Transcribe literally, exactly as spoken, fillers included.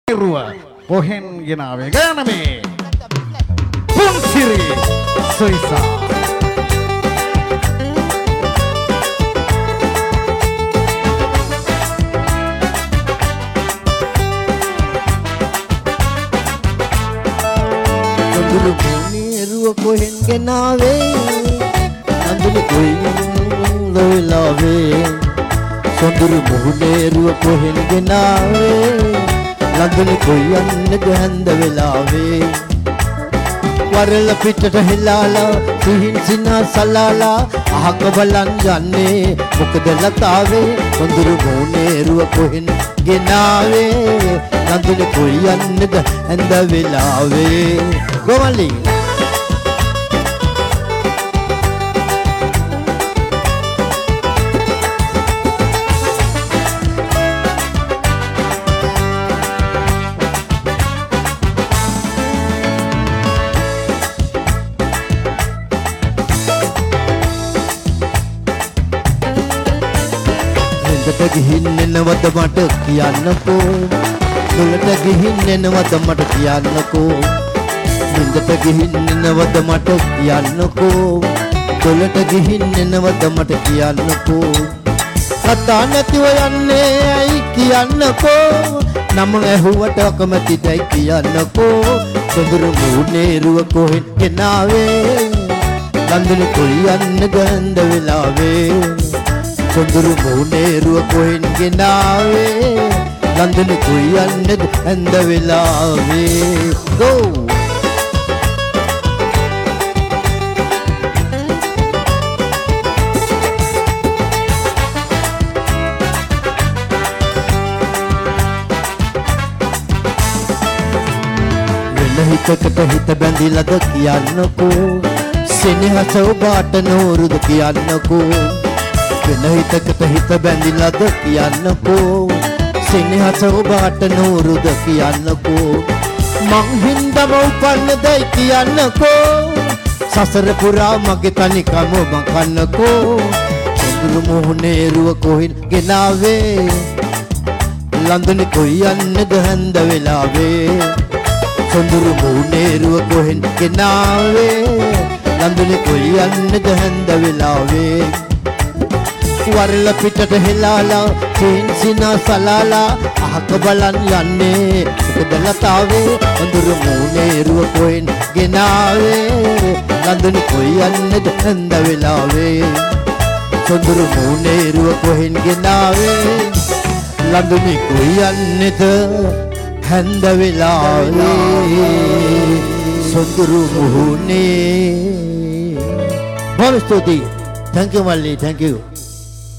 රුව කොහෙන් ගෙනාවේ ගානමේ පුන්සිරි සොයිසා සොඳුරු මුහුණේ රුව කොහෙන් ගෙනාවේ අඳුරු කොයින් ලොයිලාවේ සොඳුරු මුහුණේ රුව කොහෙන් ගෙනාවේ ලඟන කොයන්නද හැන්ද වෙලාවේ වරල පිටට හෙලාලා සිහින් සිනා සලාලා අහක බලන් යන්නේ මොකද ලතාවේ සොඳුරු මුහුණේ රුව කොහෙන් ගෙනාවේ ලඟන කොයන්නද හැන්ද වෙලාවේ ගොමලි ගිහින් එනවද මට කියන්නකෝ දුලට ගිහින් එනවද මට කියන්නකෝ නින්දට ගිහින් එනවද මට කියන්නකෝ දුලට ගිහින් එනවද මට කියන්නකෝ කතා නැතිව යන්නේ ඇයි කියන්නකෝ නම ඇහුවට අකමැතිදයි කියන්නකෝ සොඳුරු මුහුණේ රුව කොහෙන් ගෙනාවේ ලන්දන කොයියන්න ගන්ද වෙලාවේ සොඳුරු මුහුණේ රුව කොහෙන් ගෙනාවේ ලන්දන කොයියන්නද ඇඳ වෙලාවේ go වෙන හිතකට හිත බැඳිලාද කියන්නකෝ සෙනෙහස ඔබට නෝරුද කියන්නකෝ වෙන හිතකට හිත බැඳිලාද කියන්නකෝ සෙනෙහස ඔබට නෝරුද කියන්නකෝ මං හින්දම උපන්නදයි කියන්නකෝ සසර පුරා මගේ තනිකම මං කන්නකෝ සොඳුරු මුහුණේ රුව කොහෙන් ගෙනාවේ ලන්දන කොයියන්නද හැන්ද වෙලාවේ සොඳුරු මුහුණේ රුව කොහෙන් ගෙනාවේ ලන්දන කොයියන්නද හැන්ද වෙලාවේ වරල පිටට හෙලාලා සිහින් සිනා සලාලා අහක බලන් යන්නේ මොකද ලතාවේ අඳුරු මුහුණේ රුව කොහෙන් ගෙනාවේ ලඳුන කොයියන්නද හැන්ද වෙලාවේ සොඳුරු මුහුණේ රුව කොහෙන් ගෙනාවේ ලඳුන කොයියන්නද හැන්ද වෙලාවේ සොඳුරු මුහුණේ බොහොම ස්තුතියි thank you මල්ලි thank you